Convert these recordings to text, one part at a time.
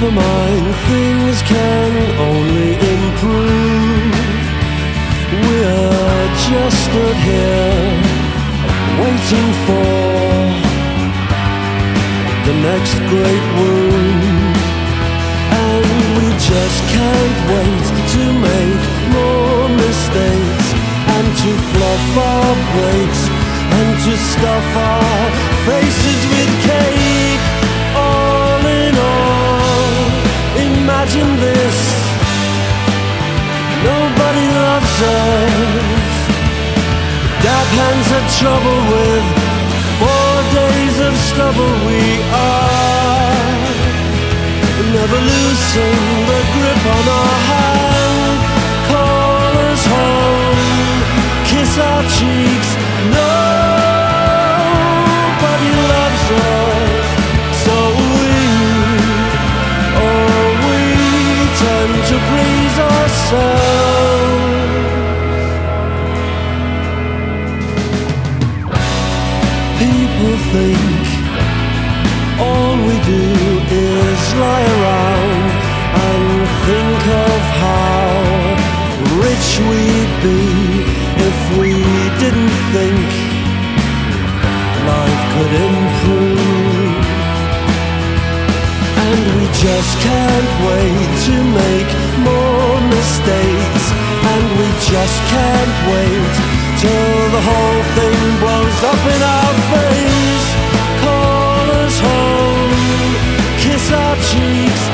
Never mind, things can only improve. We're just stood here waiting for the next great wound, and we just can't wait to make more mistakes, and to fluff our breaks, and to stuff our faces with cake. All in all, imagine this: nobody loves us. Dab hands had trouble with 4 days of stubble. We are never loosen the grip on our hand. Call us home, kiss our cheeks. Nobody loves us, so we tend to please ourselves. People think all we do is lie around and think of how rich we'd be if we didn't think life could improve. And we just can't wait to make more mistakes, and we just can't wait till the whole thing blows up in our face. Call us home, kiss our cheeks.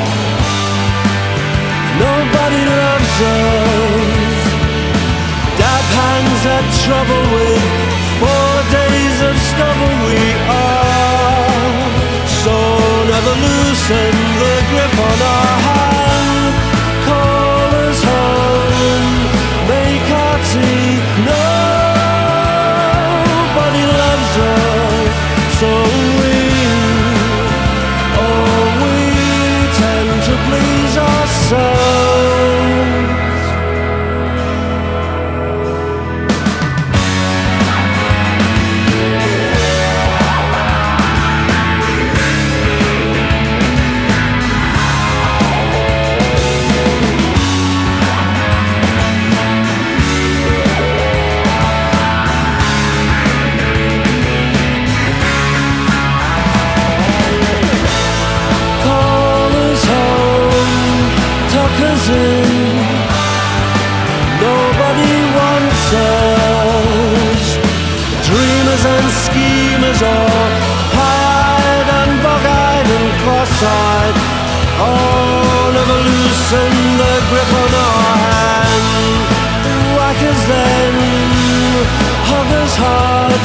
Nobody loves us. Dab hands had trouble with 4 days of stubble. We are so never loosen the grip on our hand. Call us home, make our tea. Nobody loves us, so we tend to please ourselves. Nobody wants us. Dreamers and schemers, all high-eyed and bug-eyed and cross-eyed, all never loosen the grip on our hand. Whack us then, hug us hard.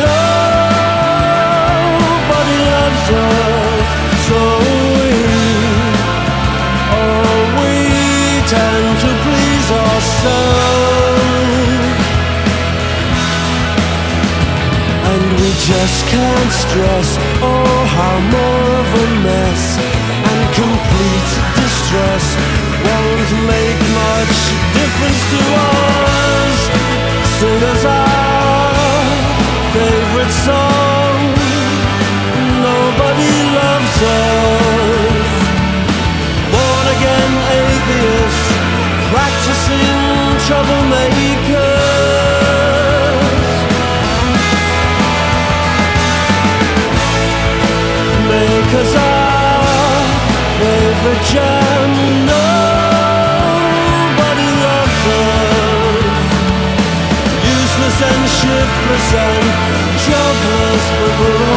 Nobody loves us, so we tend to please ourselves, and we just can't stress, oh how more of a mess and complete distress won't make much difference to us. Sing us our favorite song. Nobody loves us. Born again atheists, practicing troublemakers. Make us our favorite jam. Nobody loves us. Useless and shiftless and jobless, but we're